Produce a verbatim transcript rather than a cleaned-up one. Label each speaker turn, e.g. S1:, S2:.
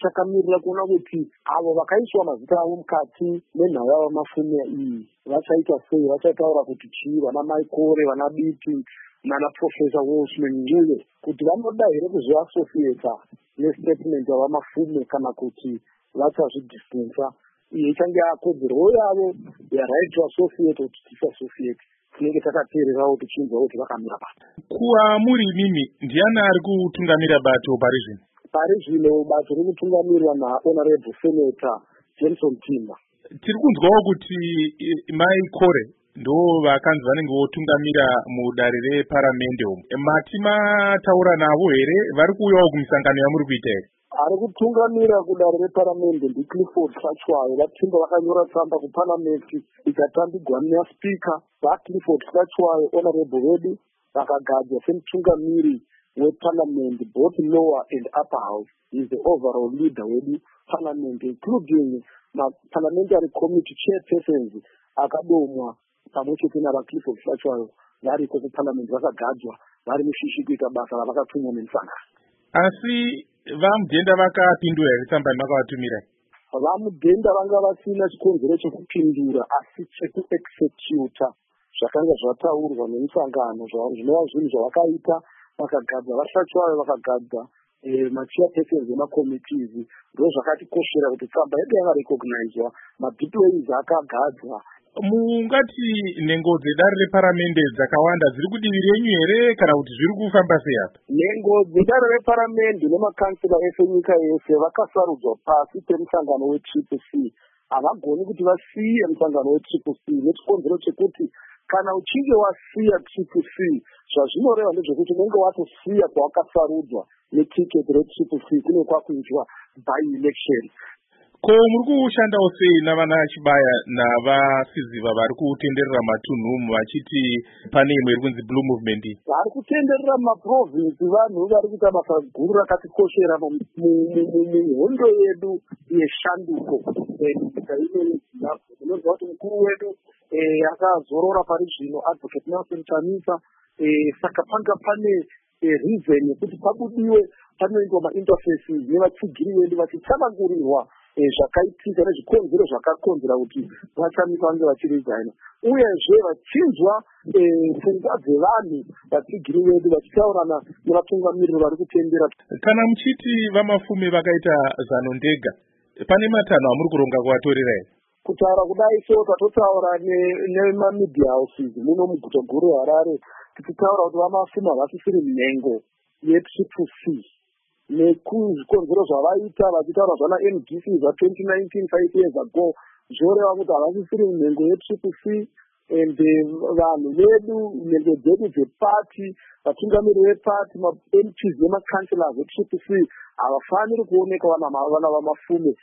S1: takamirira kuona kuti avo vakaiswa mazita avo mukati menhaya vamafume iyi vachaita sei, vachataura kuti chii, vana Maikore, vana Biti nana Profesa Wolfman Ngule, kuti vanoda here kuzoassociata nestatement yavamafume kana kuti vachazvidhistensa. Iyi ichange yakodzero yavo yaright to associate kuti tisassociate. Tinenge takateererawo tichinzwa kuti vakamira bata.
S2: Kuamuri mimi ndiani ari kutungamira bato pari zvino?
S1: Pari zvino bato riri kutungamirwa naHonorable Senator Jenson Timber.
S2: Tiri kunzwawo kuti Maikore ndo vakanzi vanenge votungamira mudare reparamende umu. Mati mataura navo here? Vari kuuyawo kumisangano yamuri kuita here?
S1: Ari kutungamira kudare reparamende ndiClifford Hlachwayo. Vatimba vakanyora tsamba kuparamende ikatambigwa naSpeaker vaClifford Hlachwayo honorable vedu vakagadzwa semutungamiri weparamende both lower and upper house. He is the overall leader wedu parliament, including parliamentary committee chairpersons akadomwa pamwe chete navaClifford Hlachwayo variko kuparliament vakagadzwa vari mushishi kuita basa ravakatumwa nemusangano.
S2: Asi vamudhenda vakapindura here tsamba makavatumira?
S1: Vamudhenda vanga vasina chikonzero chekupindura asi chekuexecuta zvakanga zvataurwa nemusangano zvinova zvinhu zvavakaita vakagadza vaHlachwayo vakagadza machairpersons emakomitees. Ndo zvakatikoshera kuti tsamba yedu yanga recognizwa, madiplomas akagadzwa.
S2: Mungati nhengo dzedare reparamende dzakawanda dziri kudivi renyu here kana kuti zviri kufamba sei apa?
S1: Nhengo dzedare reparamende nemakansila ese nyika yese vakasarudzwa pasi pemusangano weTriple C. Havagoni kuti vasiye musangano weTriple C nechikonzero chekuti kana uchinge wasiya Triple C zvazvinoreva ndezvekuti unenge watosiya kwawakasarudzwa netiketi reTriple C kune kwakuitwa by election.
S2: Ko muri kushandawo sei navana Chibaya navasiziva vari kutenderera matunhu vachiti pane imwe iri kunzi Blue Movement?
S1: Vari kutenderera maprovinsi vanhu vari kuita basa guru rakatikoshera muhondo yedu yeshanduko nyika ino. Tinozwa kuti mukuru wedu akazorora pari zvino Advocate Nelson Chamisa, saka panga pane reason yekuti pabudiwe panoitwa mainterfaces nevatsigiri vedu vachitsanangurirwa zvakaitika nezvikonzero zvakakonzera kuti vachamisa vange vachirezaina, uyezve vachinzwa pfungwa dzevanhu vatsigiri vedu vachitaurana nevatungamiriri vari kutendera.
S2: Kana muchiti vamafume vakaita zano ndega, pane matanho amuri kuronga kuvatorera here?
S1: Kutaura kudai so tatotaura nemamedia houses muno muguta guru Harare tichitaura kuti vamafume havasisiri nhengo yeTriple C nekuzvikonzero zvavaita vachitaura zvana M D C zva2019 five years ago zvoreva kuti havasisiri nhengo yeTriple C. And vanhu vedu nhengo dzedu dzepati vatungamiriri vepati ma-M Ps nemakanselors veTriple C havafaniri kuoneka vana vamafume